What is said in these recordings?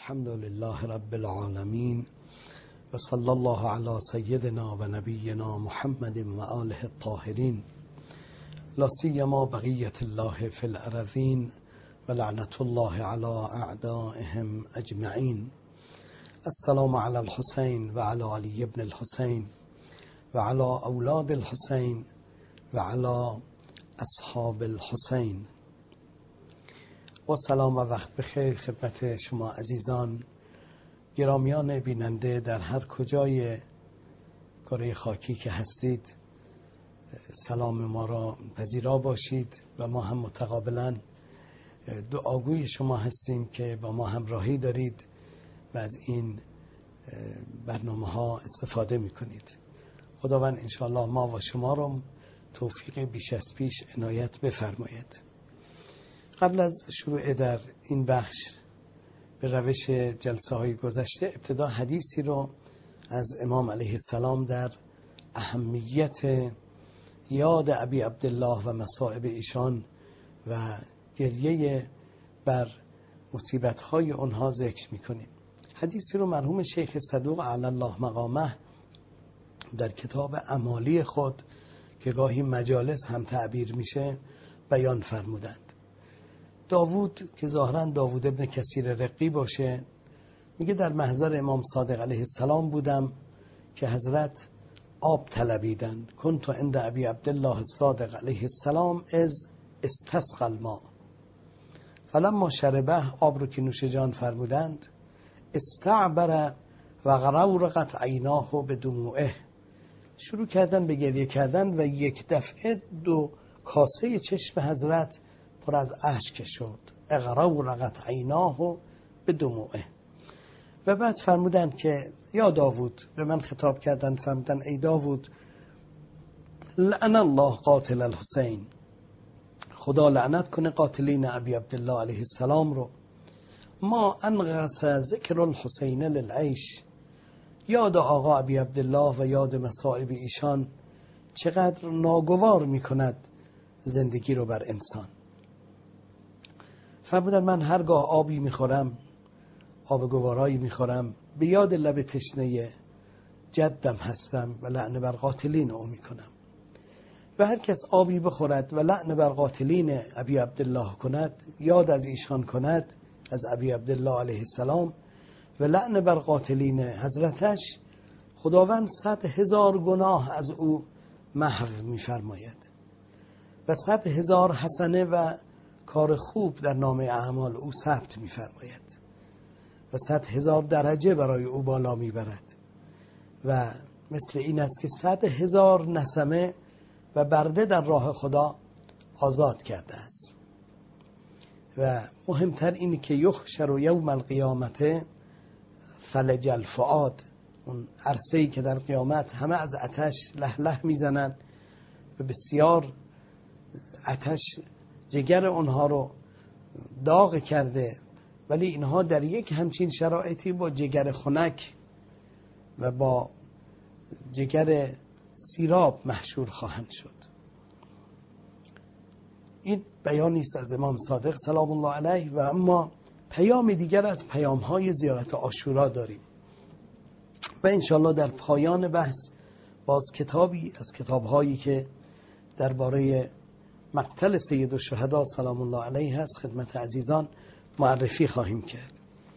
الحمد لله رب العالمين و صلی الله علی سیدنا و نبینا محمد و آله الطاهرین لا سیما بقیت الله فی الارضین و لعنت الله علی اعدائهم اجمعین. السلام علی الحسین و علی علی ابن الحسین و علی اولاد الحسین و علی اصحاب الحسین. و سلام و وقت بخیر خدمت شما عزیزان گرامیان بیننده در هر کجای کره خاکی که هستید. سلام ما را پذیرا باشید و ما هم متقابلا دعاگوی شما هستیم که با ما همراهی دارید و از این برنامه ها استفاده میکنید. خداوند انشاءالله ما و شما را توفیق بیش از پیش عنایت بفرماید. قبل از شروع در این بخش به روش جلسه های گذشته ابتدا حدیثی رو از امام علیه السلام در اهمیت یاد ابی عبدالله و مصائب ایشان و گریه بر مصیبت های اونها ذکر میکنیم. حدیثی رو مرحوم شیخ صدوق علی الله مقامه در کتاب امالی خود که گاهی مجالس هم تعبیر میشه بیان فرمودند. داوود که ظاهرا داوود ابن کثیر رقی باشه میگه در محضر امام صادق علیه السلام بودم که حضرت آب طلبیدند. کنت عند ابی عبدالله الصادق علیه السلام از استسقى الماء فلما شربه، آب رو که نوش جان فرمودند، استعبر و غرورقت عیناه بدموعه، شروع کردن به گریه کردن و یک دفعه دو کاسه چشم حضرت پر از اشک شد. اغرورقت عیناه بدموعه. و بعد فرمودند که یا داوود، به من خطاب کردند، فرمودند ای داوود، لعن الله قاتل الحسین، خدا لعنت کنه قاتلین ابی عبدالله علیه السلام رو. ما انغص ذکر الحسین للعیش، یاد آقا ابی عبدالله و یاد مصائب ایشان چقدر ناگوار میکند زندگی رو بر انسان. فرمودن من هرگاه آبی میخورم، آب گوارایی میخورم، به یاد لب تشنه جدم هستم و لعن بر قاتلین او میکنم. و هر کس آبی بخورد و لعن بر قاتلین ابی عبدالله کند، یاد از ایشان کند، از ابی عبدالله علیه السلام، و لعن بر قاتلین حضرتش، خداوند 100,000 گناه از او محو میفرماید و 100,000 حسنه و کار خوب در نامه اعمال او ثبت می‌فرماید و 100,000 درجه برای او بالا میبرد. و مثل این است که 100,000 نسمه و برده در راه خدا آزاد کرده است. و مهمتر اینه که یحشر یوم القیامت فلج الفؤاد، اون عرصه‌ای که در قیامت همه از آتش له له میزنن و بسیار آتش جگر اونها رو داغ کرده، ولی اینها در یک همچین شرایطی با جگر خنک و با جگر سیراب محشور خواهند شد. این بیانی است از امام صادق سلام الله علیه. و اما پیام دیگر از پیام‌های زیارت عاشورا داریم و انشالله در پایان بحث باز کتابی از کتاب‌هایی که درباره مقتل سید الشهدا سلام الله علیه هست خدمت عزیزان معرفی خواهیم کرد.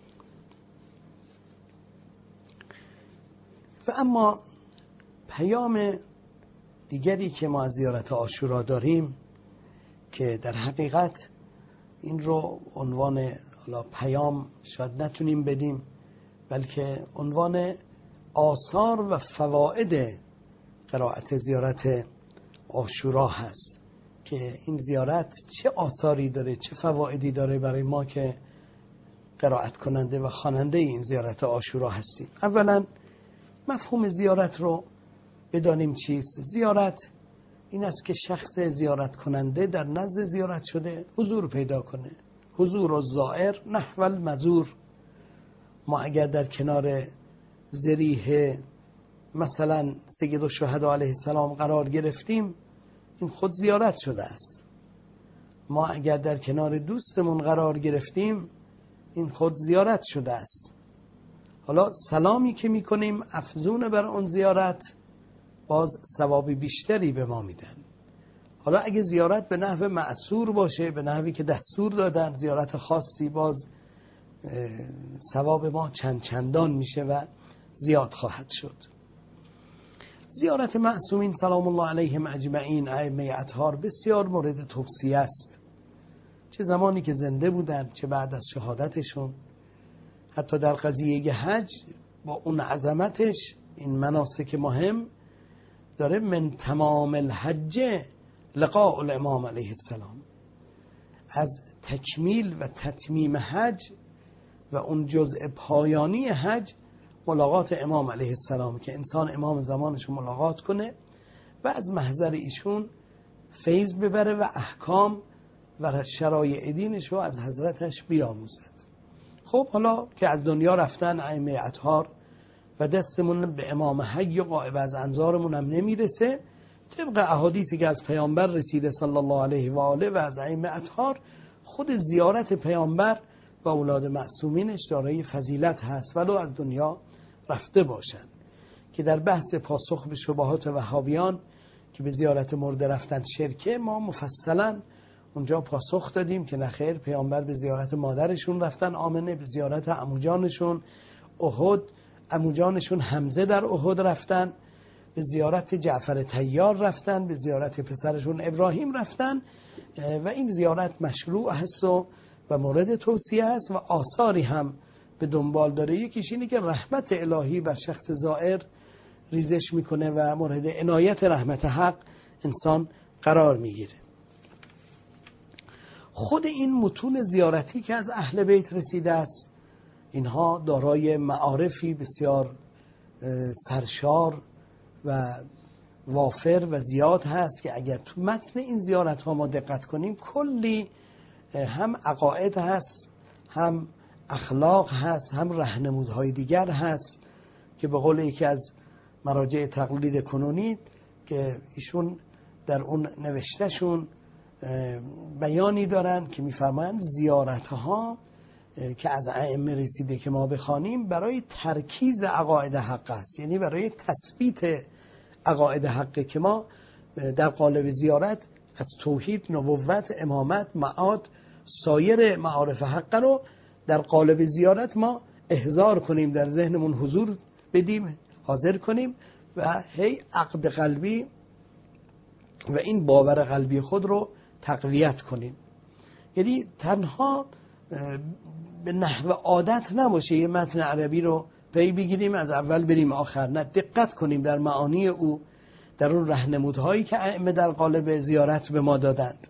و اما پیام دیگری که ما از زیارت عاشورا داریم که در حقیقت این رو عنوان پیام شاید نتونیم بدیم، بلکه عنوان آثار و فواید قرائت زیارت عاشورا هست که این زیارت چه آثاری داره، چه فوایدی داره برای ما که قرائت کننده و خواننده این زیارت عاشورا هستیم. اولا مفهوم زیارت رو بدانیم چیست. زیارت این است که شخص زیارت کننده در نزد زیارت شده حضور پیدا کنه. حضور الزائر نحو المزور. ما اگر در کنار ضریح مثلا سید الشهدا علیه السلام قرار گرفتیم، این خود زیارت شده است. ما اگر در کنار دوستمون قرار گرفتیم، این خود زیارت شده است. حالا سلامی که میکنیم افزون بر اون زیارت باز ثواب بیشتری به ما میدن. حالا اگه زیارت به نحو معصور باشه، به نحوی که دستور دادن، زیارت خاصی، باز ثواب ما چندان میشه و زیاد خواهد شد. زیارت معصومین سلام الله علیهم اجمعین، ائمه اطهار، بسیار مورد توصیه است، چه زمانی که زنده بودن چه بعد از شهادتشون. حتی در قضیه حج با اون عظمتش، این مناسک مهم داره، من تمام الحج لقاء الامام علیه السلام، از تکمیل و تتمیم حج و اون جزء پایانی حج ملاقات امام علیه السلام، که انسان امام زمانش ملاقات کنه و از محضر ایشون فیض ببره و احکام و شرایع دینش رو از حضرتش بیاموزد. خب حالا که از دنیا رفتن ائمه اطهار و دستمون به امام حی و غایب از انظارمون هم نمیرسه، طبق احادیثی که از پیامبر رسیده صلی الله علیه و آله و از ائمه اطهار، خود زیارت پیامبر و اولاد معصومینش دارای فضیلت هست ولو از دنیا رفته باشند، که در بحث پاسخ به شبهات وهابیان که به زیارت مرده رفتن شرکه، ما مفصلا اونجا پاسخ دادیم که نخیر، پیامبر به زیارت مادرشون رفتن آمنه، به زیارت عموجانشون احد، عموجانشون حمزه در احد رفتن، به زیارت جعفر طیار رفتن، به زیارت پسرشون ابراهیم رفتن و این زیارت مشروع هست و مورد توصیه است و آثاری هم به دنبال داره. یکیش اینه که رحمت الهی بر شخص زائر ریزش میکنه و مورد عنایت رحمت حق انسان قرار میگیره. خود این متون زیارتی که از اهل بیت رسیده است، اینها دارای معارفی بسیار سرشار و وافر و زیاد هست که اگر تو متن این زیارت ها ما دقت کنیم، کلی هم عقاید هست، هم اخلاق هست، هم راهنمودهای دیگر هست که به قول یکی از مراجع تقلید کنونی که ایشون در اون نوشتهشون بیانی دارن که میفرمایند زیارت ها که از ائمه رسیده که ما بخوانیم برای ترکیز عقاید حق است، یعنی برای تثبیت عقاید حق، که ما در قالب زیارت از توحید، نبوت، امامت، معاد، سایر معارف حق رو در قالب زیارت ما احضار کنیم، در ذهنمون حضور بدیم، حاضر کنیم و هی عقد قلبی و این باور قلبی خود رو تقویت کنیم. یعنی تنها به نحو عادت نباشه یه متن عربی رو پی بگیریم از اول بریم آخر، نه، دقت کنیم در معانی او، در اون راهنمودهایی که ائمه در قالب زیارت به ما دادند.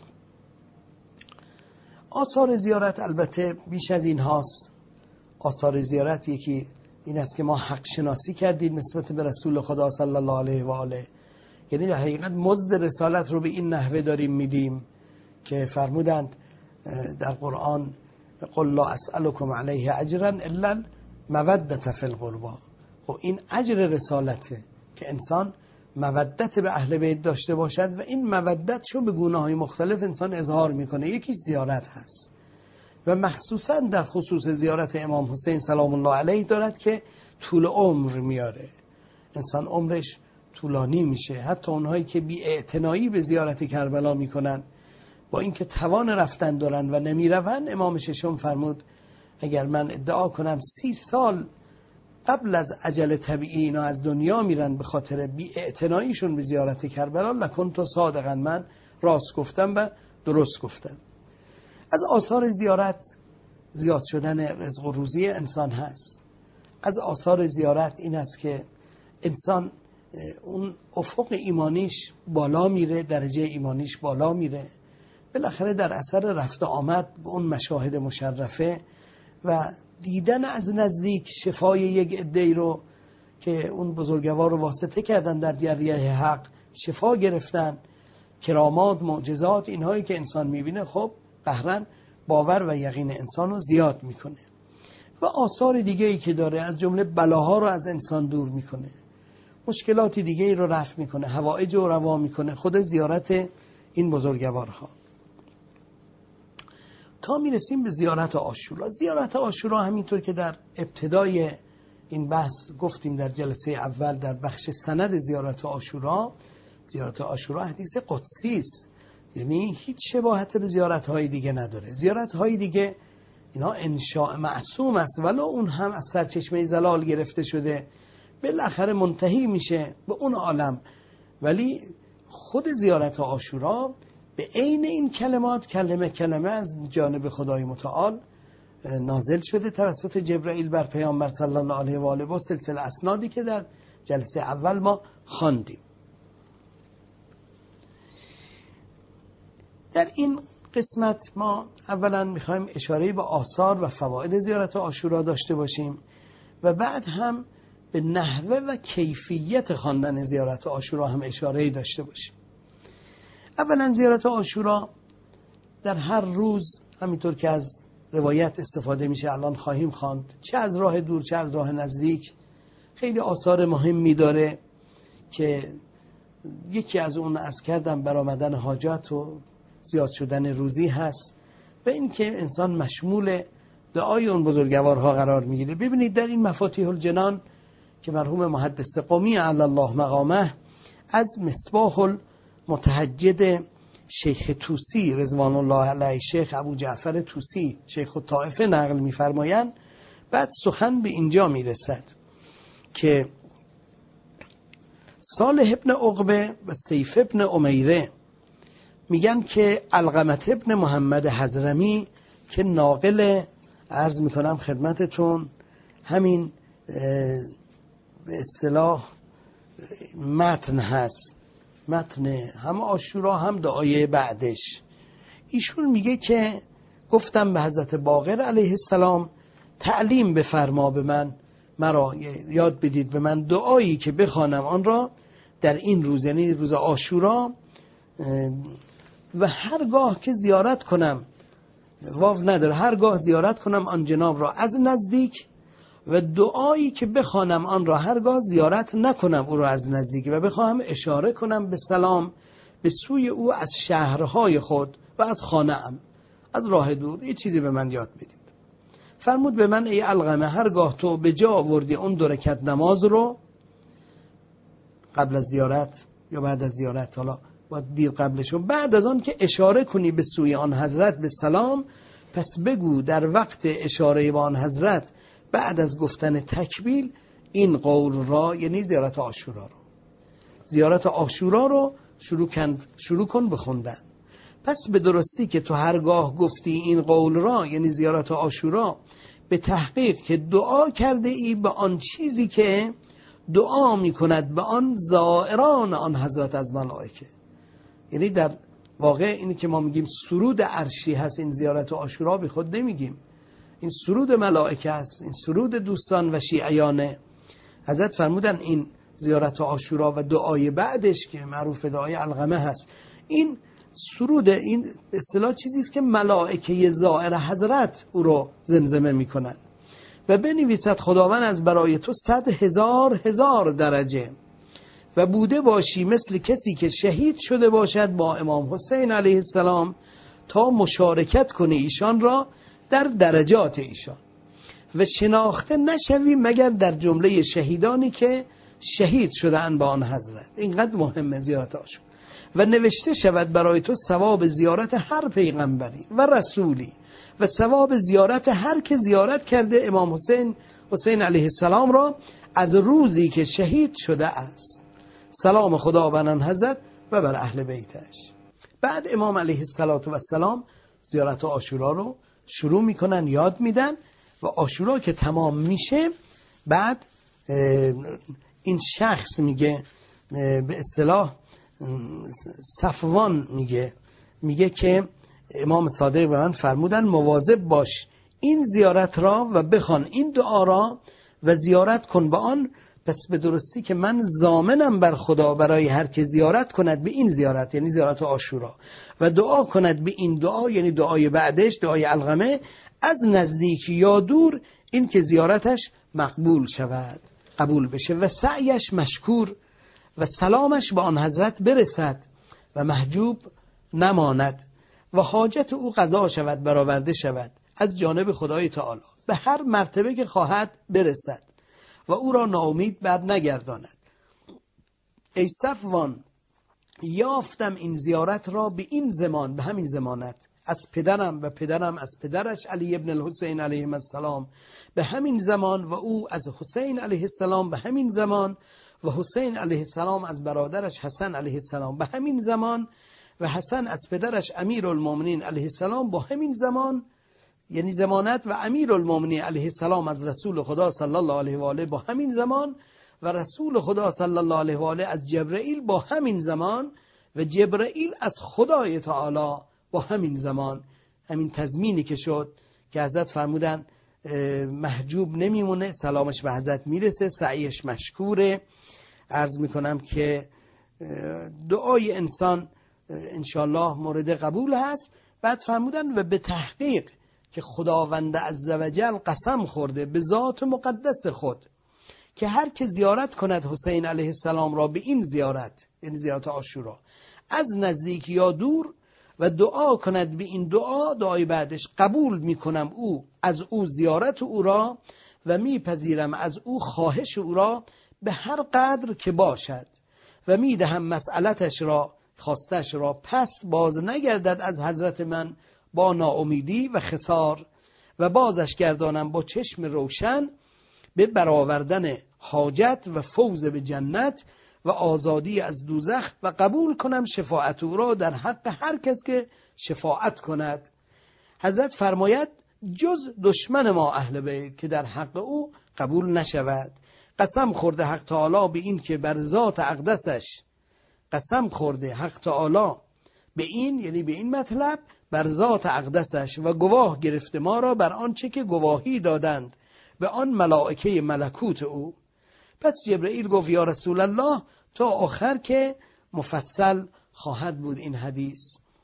آثار زیارت البته بیش از این هاست. آثار زیارت یکی این است که ما حق شناسی کردیم نسبت به رسول خدا صلی الله علیه و آله، یعنی در حقیقت مزد رسالت رو به این نحوه داریم میدیم که فرمودند در قرآن قل لا اسألكم علیه اجرا الا المودة فی القربى. خب این اجر رسالته که انسان مودت به اهل بیت داشته باشد و این مودت شو به گونه‌های مختلف انسان اظهار میکنه. یکیش زیارت هست و مخصوصا در خصوص زیارت امام حسین سلام الله علیه دارد که طول عمر میاره، انسان عمرش طولانی میشه. حتی اونهایی که بی اعتنایی به زیارت کربلا میکنن با اینکه توان رفتن دارن و نمیروند، امام ششم فرمود اگر من ادعا کنم 30 سال قبل از اجل طبیعی اینا از دنیا میرن به خاطر بی اعتناییشون به زیارت کربلا، لکنت صادقا، من راست گفتم و درست گفتم. از آثار زیارت زیاد شدن رزق و روزی انسان هست. از آثار زیارت این است که انسان اون افق ایمانیش بالا میره، درجه ایمانیش بالا میره، بالاخره در اثر رفت آمد به اون مشاهد مشرفه و دیدن از نزدیک شفای یک عده‌ای رو که اون بزرگوار رو واسطه کردن در دریای حق، شفا گرفتن، کرامات، معجزات، اینهایی که انسان میبینه، خب قهرن باور و یقین انسان رو زیاد میکنه. و آثار دیگه‌ای که داره از جمله بلاها رو از انسان دور میکنه، مشکلات دیگه‌ای رو رفع میکنه، حوائج رو روا میکنه، خود زیارت این بزرگوارها. تا میرسیم به زیارت عاشورا. زیارت عاشورا همینطور که در ابتدای این بحث گفتیم در جلسه اول در بخش سند زیارت عاشورا، زیارت عاشورا حدیث قدسی است، یعنی هیچ شباهت به زیارت های دیگه نداره. زیارت های دیگه اینا انشاء معصوم است، ولو اون هم از سرچشمه زلال گرفته شده بالاخره منتهی میشه به اون عالم، ولی خود زیارت عاشورا به عین این کلمات کلمه از جانب خدای متعال نازل شده توسط جبرائیل بر پیامبر صلی الله علیه و آله با سلسله اسنادی که در جلسه اول ما خواندیم. در این قسمت ما اولا میخوایم اشاره به آثار و فواید زیارت عاشورا داشته باشیم و بعد هم به نحوه و کیفیت خواندن زیارت عاشورا هم اشاره‌ای داشته باشیم. اولا زیارت عاشورا در هر روز همینطور که از روایت استفاده میشه الان خواهیم خواند، چه از راه دور چه از راه نزدیک، خیلی آثار مهمی داره که یکی از اون عرض کردم برآمدن حاجات و زیاد شدن روزی هست و این که انسان مشمول دعای اون بزرگوارها قرار میگیره. ببینید در این مفاتیح الجنان که مرحوم محدث قمی علی الله مقامه از مصباح المتهجد شیخ طوسی رضوان الله علیه، شیخ ابو جعفر طوسی شیخ الطائفه نقل می‌فرمایند، بعد سخن به اینجا میرسد که صالح ابن عقبه و سیف ابن امیره میگن که علقمه ابن محمد حضرمی که ناقل عرض میکنم خدمتتون همین به اصطلاح متن هست، متن هم عاشورا هم دعای بعدش، ایشون میگه که گفتم به حضرت باقر علیه السلام تعلیم بفرما به من، مرا یاد بدید به من دعایی که بخوانم آن را در این روز، یعنی روز عاشورا، و هرگاه که زیارت کنم، واو نداره، هرگاه زیارت کنم آن جناب را از نزدیک، و دعایی که بخوانم آن را هرگاه زیارت نکنم او را از نزدیک و بخواهم اشاره کنم به سلام به سوی او از شهرهای خود و از خانه‌ام از راه دور، یه چیزی به من یاد بدید. فرمود به من ای علقمه هرگاه تو به جا آوردی اون 2 رکعت نماز رو قبل از زیارت یا بعد از زیارت، حالا باید دیر قبلشو، بعد از آن که اشاره کنی به سوی آن حضرت به سلام، پس بگو در وقت اشاره به آن حضرت بعد از گفتن تکبیر این قول را، یعنی زیارت عاشورا رو، زیارت عاشورا رو شروع کن بخوندن. پس به درستی که تو هرگاه گفتی این قول را، یعنی زیارت عاشورا، به تحقیق که دعا کرده ای به آن چیزی که دعا می کند به آن زائران آن حضرت از ملائکه. یعنی در واقع اینی که ما میگیم سرود عرشی هست، این زیارت عاشورا به خود نمیگیم، این سرود ملائکه است، این سرود دوستان و شیعیانه. حضرت فرمودن این زیارت عاشورا و دعای بعدش که معروف دعای علقمه هست، این سرود، این اصطلاح چیزی است که ملائکه زائر حضرت او رو زمزمه میکنن و بنویسد خداوند از برای تو 100,000 درجه و بوده باشی مثل کسی که شهید شده باشد با امام حسین علیه السلام تا مشارکت کنی ایشان را در درجات ایشان و شناخته نشوی مگر در جمله شهیدانی که شهید شدن با آن حضرت. اینقدر مهمه زیارت عاشورا. و نوشته شود برای تو ثواب زیارت هر پیغمبری و رسولی و ثواب زیارت هر که زیارت کرده امام حسین علیه السلام را از روزی که شهید شده است. سلام خدا بر آن حضرت و بر اهل بیتش. بعد امام علیه السلام زیارت عاشورا رو شروع میکنن، یاد میدن و عاشورا که تمام میشه بعد این شخص میگه، به اصطلاح صفوان میگه که امام صادق به من فرمودن مواظب باش این زیارت را و بخوان این دعا را و زیارت کن به آن. پس به درستی که من ضامنم بر خدا برای هر که زیارت کند به این زیارت، یعنی زیارت عاشورا، و دعا کند به این دعا، یعنی دعای بعدش دعای علقمه، از نزدیک یا دور، این که زیارتش مقبول شود، قبول بشه و سعیش مشکور و سلامش به آن حضرت برسد و محجوب نماند و حاجت او قضا شود، برآورده شود از جانب خدای تعالی، به هر مرتبه که خواهد برسد و او را ناامید بر نگرداند. ای صفوان، یافتم این زیارت را به این زمان، به همین زمانت، از پدرم و پدرم از پدرش علی ابن الحسین علیه السلام به همین زمان و او از حسین علیه السلام به همین زمان و حسین علیه السلام از برادرش حسن علیه السلام به همین زمان و حسن از پدرش امیرالمومنین علیه السلام با همین زمان، یعنی زمانت، و امیرالمومنین علیه السلام از رسول خدا صلی الله علیه و آله با همین زمان و رسول خدا صلی الله علیه و آله از جبرئیل با همین زمان و جبرئیل از خدای تعالی با همین زمان. همین تضمینی که شد که حضرت فرمودن محجوب نمیمونه، سلامش به حضرت میرسه، سعیش مشکوره. عرض میکنم که دعای انسان انشالله مورد قبول هست. بعد فرمودن و به تحقیق که خداوند عزوجل قسم خورده به ذات مقدس خود که هر که زیارت کند حسین علیه السلام را به این زیارت، یعنی زیارت عاشورا، از نزدیک یا دور، و دعا کند به این دعا، دعای بعدش، قبول میکنم از او زیارت او را و میپذیرم از او خواهش او را به هر قدر که باشد و میدهم مسئلتش را، خواستش را، پس باز نگردد از حضرت من با ناامیدی و خسار و بازش گردانم با چشم روشن به برآوردن حاجت و فوز به جنت و آزادی از دوزخ و قبول کنم شفاعت او را در حق هر کس که شفاعت کند. حضرت فرماید جز دشمن ما اهل بیت که در حق او قبول نشود. قسم خورده حق تعالی به این که بر ذات اقدسش، قسم خورده حق تعالی به این، یعنی به این مطلب، بر ذات اقدسش و گواه گرفته ما را بر آنچه که گواهی دادند به آن ملائکه ملکوت او. پس جبرئیل گفت یا رسول الله، تا آخر که مفصل خواهد بود این حدیث.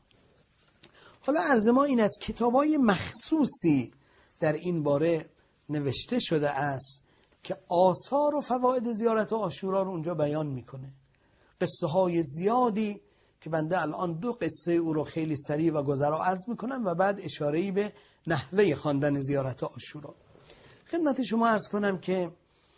حالا عرض ما این است کتابای مخصوصی در این باره نوشته شده است که آثار و فواید زیارت عاشورا رو اونجا بیان میکنه. قصه های زیادی که بنده الان 2 قصه او رو خیلی سریع و گذرا عرض میکنم و بعد اشاره‌ای به نحوه خواندن زیارت عاشورا. خدمت شما عرض کنم که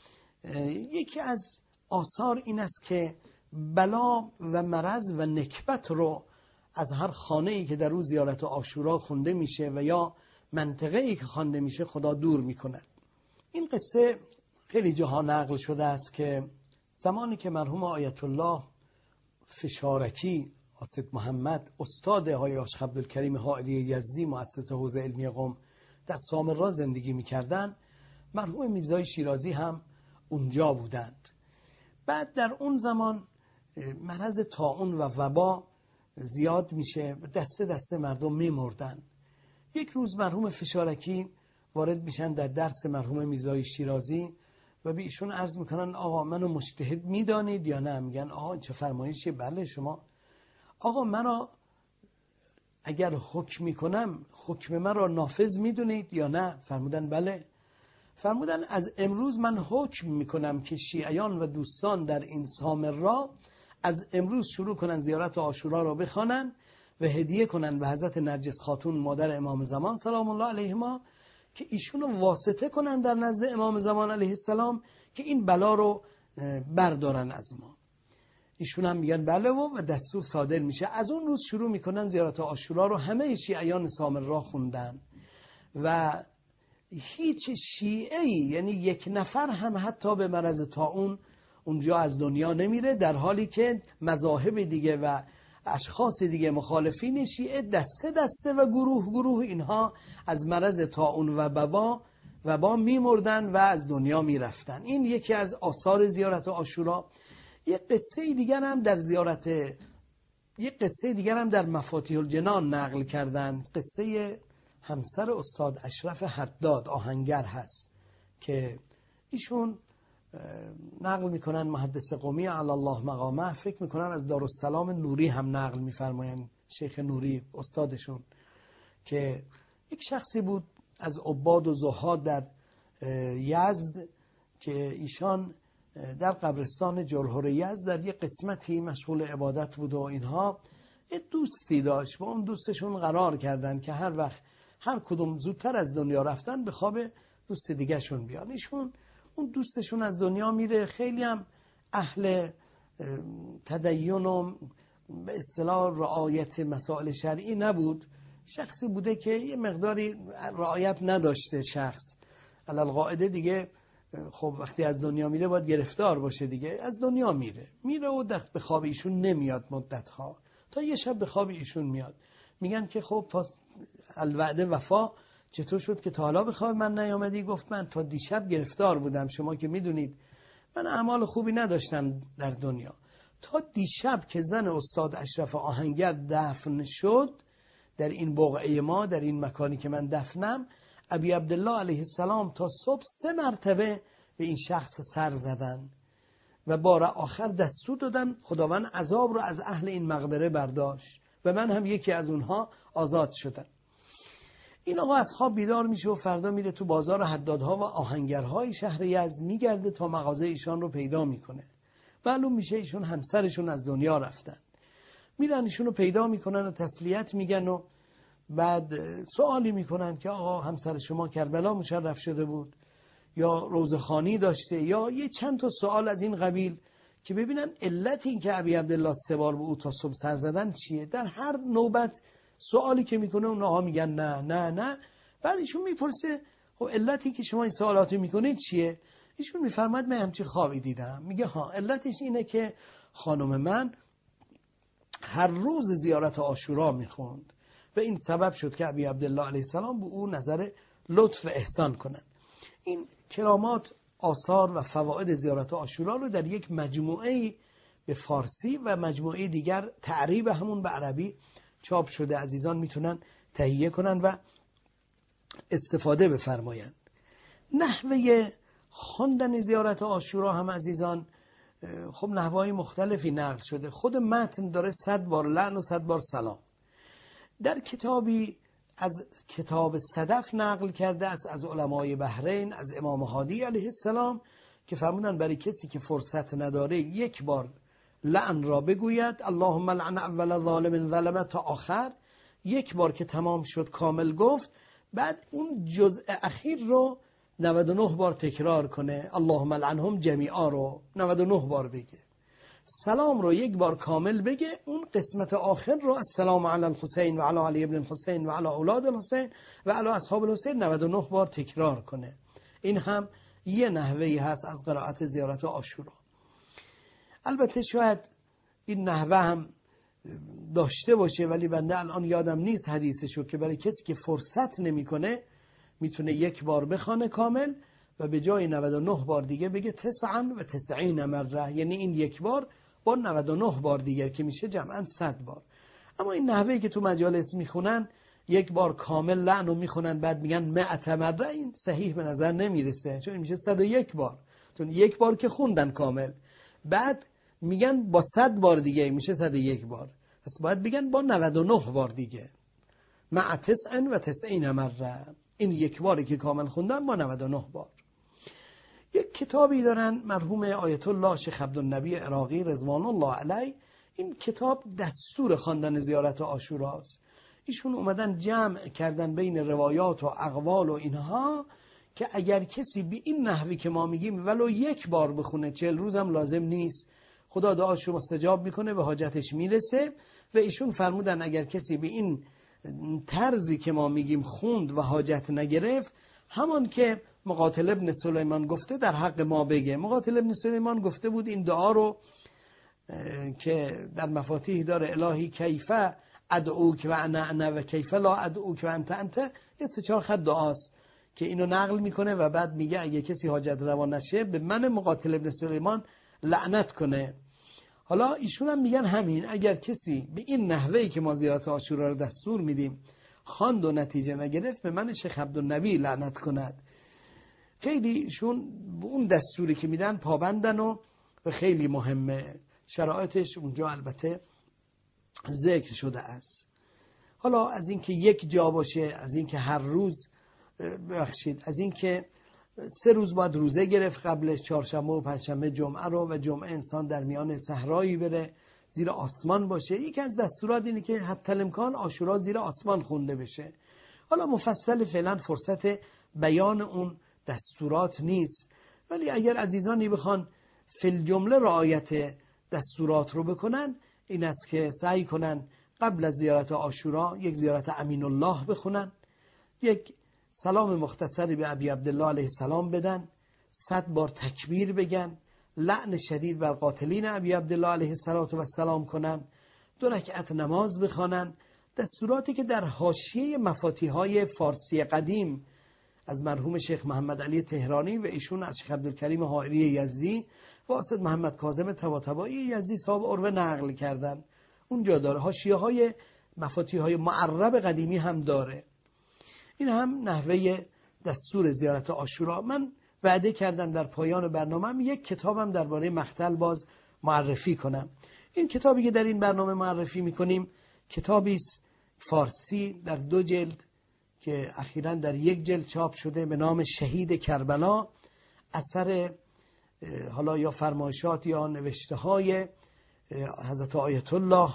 یکی از آثار این است که بلا و مرض و نکبت رو از هر خانه‌ای که در او زیارت عاشورا خونده میشه و یا منطقه‌ای که خوانده میشه خدا دور میکنه. این قصه خیلی جاها نقل شده است که زمانی که مرحوم آیت الله فشارکی آصد محمد، استاد های آشخ عبدالکریم حائری یزدی، مؤسس حوزه علمی قم، در سامرا زندگی میکردن، مرحوم میرزای شیرازی هم اونجا بودند. بعد در اون زمان مرض طاعون و وبا زیاد میشه و دسته دسته مردم میمردن. یک روز مرحوم فشارکی وارد میشن در درس مرحوم میرزای شیرازی و به ایشون عرض میکنن آقا منو مجتهد میدانید یا نه؟ میگن آقا چه فرمایشی؟ بله شما. آقا منو اگر حکم میکنم حکم من را نافذ میدونید یا نه؟ فرمودن بله. فرمودن از امروز من حکم میکنم که شیعیان و دوستان در این سامرا از امروز شروع کنن زیارت عاشورا را بخوانن و هدیه کنن به حضرت نرجس خاتون مادر امام زمان سلام الله علیهما که ایشونو واسطه کنن در نزد امام زمان علیه السلام که این بلا رو بردارن از ما. ایشون هم میگن بله و دستور صادر میشه. از اون روز شروع میکنن زیارت عاشورا رو همه شیعیان سامرا خوندن و هیچ شیعه‌ای، یعنی یک نفر هم حتی به مرض طاعون اونجا از دنیا نمیره، در حالی که مذاهب دیگه و اشخاص دیگه مخالفین شیعه دسته دسته و گروه گروه اینها از مرض طاعون و وبا میمردن و از دنیا میرفتن. این یکی از آثار زیارت عاشورا. یک قصه دیگر هم در مفاتیح الجنان نقل کردن. قصه همسر استاد اشرف حداد آهنگر هست که ایشون نقل میکنن، محدث قمی علی الله مقامه، فکر میکنن از دارالسلام نوری هم نقل میفرماین، شیخ نوری استادشون، که یک شخصی بود از عباد و زهاد در یزد که ایشان در قبرستان جرهر یزد در یک قسمتی مشغول عبادت بود و اینها یه دوستی داشت، با اون دوستشون قرار کردن که هر وقت هر کدوم زودتر از دنیا رفتن به خواب دوست دیگه شون بیان. ایشون اون دوستشون از دنیا میره، خیلی هم اهل تدین و به اصطلاح رعایت مسائل شرعی نبود، شخصی بوده که یه مقداری رعایت نداشته شخص. علل قاعده دیگه خب وقتی از دنیا میره باید گرفتار باشه دیگه، از دنیا میره و به خواب ایشون نمیاد مدت‌ها، تا یه شب به خواب ایشون میاد. میگن که خب پس الوعده وفا، چطور شد که تا حالا به خواب من نیامدی؟ گفت من تا دیشب گرفتار بودم، شما که میدونید من اعمال خوبی نداشتم در دنیا. تا دیشب که زن استاد اشرف آهنگر دفن شد در این بقعه ما، در این مکانی که من دفنم، ابی عبدالله علیه السلام تا صبح 3 مرتبه به این شخص سر زدن و بار آخر دستور دادن خداوند عذاب رو از اهل این مقبره برداشت و من هم یکی از اونها آزاد شدم. این آقا از خواب بیدار میشه و فردا میره تو بازار حدادها و آهنگرهای شهر یزد، میگرده تا مغازه ایشان رو پیدا میکنه. معلوم میشه ایشون همسرشون از دنیا رفتن. میرن ایشون رو پیدا میکنن و تسلیت میگن و بعد سوالی میکنن که آقا همسر شما کربلا مشرف شده بود یا روزخوانی داشته، یا یه چند تا سوال از این قبیل که ببینن علت این که ابی عبدالله 3 بار به او تا صبح سر زدن چیه. در هر نوبت سوالی که میکنه اون آقا میگن نه نه نه. بعد ایشون میپرسه خب علتی که شما این سوالاتو میکنید چیه؟ ایشون میفرماید من همچین خوابی دیدم. میگه ها علتش اینه که خانم من هر روز زیارت عاشورا میخوند و این سبب شد که ابی عبدالله علیه السلام به او نظر لطف و احسان کنن. این کرامات، آثار و فواید زیارت عاشورا رو در یک مجموعه به فارسی و مجموعه دیگر تعریب همون به عربی چاپ شده. عزیزان میتونن تهیه کنن و استفاده بفرمایند. نحوه خواندن زیارت عاشورا هم عزیزان خب نحوهای مختلفی نقل شده. خود متن داره 100 بار لعن و 100 بار سلام. در کتابی از کتاب صدف نقل کرده است از علمای بحرین، از امام هادی علیه السلام، که فرمودن برای کسی که فرصت نداره 1 بار لعن را بگوید، اللهم لعن اول ظالم ظلم، تا آخر. 1 بار که تمام شد کامل گفت، بعد اون جزء اخیر رو 99 بار تکرار کنه، اللهم لعنهم جمیعا رو 99 بار بگه. سلام رو 1 بار کامل بگه، اون قسمت آخر رو السلام علی الحسین و علی علی ابن الحسین و علی اولاد الحسین و علی اصحاب الحسین 99 بار تکرار کنه. این هم یه نحوهی هست از قرائت زیارت عاشورا. البته شاید این نحوه هم داشته باشه ولی بنده الان یادم نیست حدیثشو، که برای کسی که فرصت نمیکنه میتونه 1 بار بخونه کامل و به جای 99 بار دیگه بگه 99 مره، یعنی این 1 بار با 99 بار دیگه که میشه جمعاً 100 بار. اما این نحوهی که تو مجالس میخونن 1 بار کامل لعنو میخونن بعد میگن 100 مره، این صحیح به نظر نمیرسه، چون میشه 101 بار، چون 1 بار که خوندن کامل، بعد میگن با 100 بار دیگه میشه 101 بار، پس باید بگن با 99 بار دیگه 99 مره. این 1 باری که کامل خوندن با 99 بار. یک کتابی دارن مرحوم آیت الله شیخ عبدالنبی عراقی رضوان الله علیه، این کتاب دستور خواندن زیارت عاشورا است. ایشون اومدن جمع کردن بین روایات و اقوال و اینها که اگر کسی به این نحوی که ما میگیم ولو 1 بار بخونه 40 روز هم لازم نیست، خدا دعاشو مستجاب میکنه، به حاجتش میرسه. و ایشون فرمودن اگر کسی به این طرزی که ما میگیم خوند و حاجت نگرفت، همان که مقاتل ابن سلیمان گفته در حق ما بگه. مقاتل ابن سلیمان گفته بود این دعا رو که در مفاتیح داره، الهی کیفه ادعوک و انا و کیفه لا ادعوک و انت، یه 3-4 خط دعاست که اینو نقل میکنه و بعد میگه اگه کسی حاجت روا نشه به من مقاتل ابن سلیمان لعنت کنه. حالا ایشون هم میگن همین، اگر کسی به این نحوهی که ما زیارت عاشورا رو دستور میدیم خواند و نتیجه نگرفت، به من شیخ عبدالنبی لعنت کند. خیلی ایشون به اون دستوری که میدن پابندن و خیلی مهمه. شرایطش اونجا البته ذکر شده است. حالا از اینکه 1 جا باشه، از اینکه هر روز ببخشید، از اینکه 3 روز باید روزه گرفت قبلش، چهارشنبه و پنجشنبه جمعه رو، و جمعه انسان در میان صحرایی بره زیر آسمان باشه. یکی از دستورات اینه که حتی الامکان عاشورا زیر آسمان خونده بشه. حالا مفصل فعلا فرصت بیان اون دستورات نیست، ولی اگر عزیزانی بخوان فی الجمله رعایت دستورات رو بکنن، این است که سعی کنن قبل از زیارت عاشورا یک زیارت امین الله بخونن، یک سلام مختصری به ابی عبدالله علیه السلام بدن، 100 بار تکبیر بگن، لعن شدید بر قاتلین ابی عبدالله علیه السلام کنن، 2 رکعت نماز بخوانن. دستوراتی که در حاشیه مفاتیح‌های فارسی قدیم از مرحوم شیخ محمد علی تهرانی و ایشون از شیخ عبدالکریم حائری یزدی و استاد محمد کاظم طباطبایی یزدی صاحب عروه نقل کردن، اونجا داره. حاشیه‌های مفاتیح‌های معرب قدیمی هم داره. این هم نحوه دستور زیارت عاشورا. من وعده کردم در پایان برنامه‌ام یک کتابم درباره مختل باز معرفی کنم. این کتابی که در این برنامه معرفی می‌کنیم کتابی است فارسی در 2 جلد که اخیراً در 1 جلد چاپ شده به نام شهید کربلا، اثر حالا یا فرمایشات یا نوشته‌های حضرت آیت الله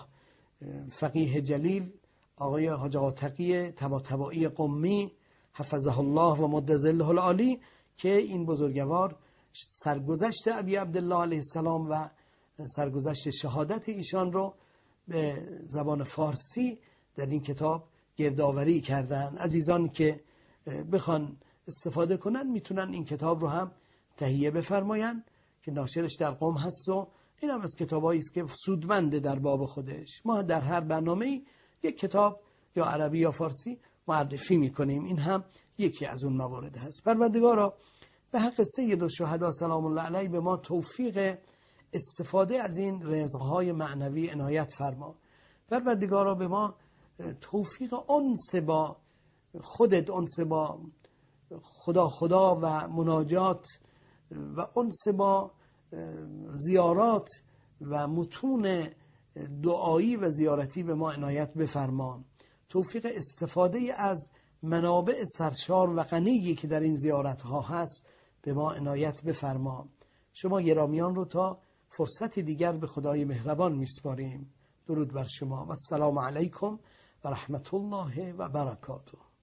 فقیه جلیل آقای حاج آقا تقی طباطبایی قمی حفظه الله و مد ظله العالی، که این بزرگوار سرگذشت ابی عبدالله علیه السلام و سرگذشت شهادت ایشان رو به زبان فارسی در این کتاب گردآوری کردن. عزیزان که بخوان استفاده کنن میتونن این کتاب رو هم تهیه بفرماین که ناشرش در قم هست و این هم از کتابایی است که سودمنده در باب خودش. ما در هر برنامه‌ای یک کتاب یا عربی یا فارسی معرفی میکنیم، این هم یکی از اون موارد هست. پروردگارا به حق سید الشهدا سلام الله علیه به ما توفیق استفاده از این رزقهای معنوی عنایت فرما. پروردگارا به ما توفیق انس با خودت، انس با خدا و مناجات و انس با زیارات و متون دعایی و زیارتی به ما عنایت بفرما. توفیق استفاده از منابع سرشار و غنی که در این زیارت ها هست به ما عنایت بفرما. شما گرامیان رو تا فرصت دیگر به خدای مهربان میسپاریم. درود بر شما و السلام علیکم و رحمت الله و برکاته.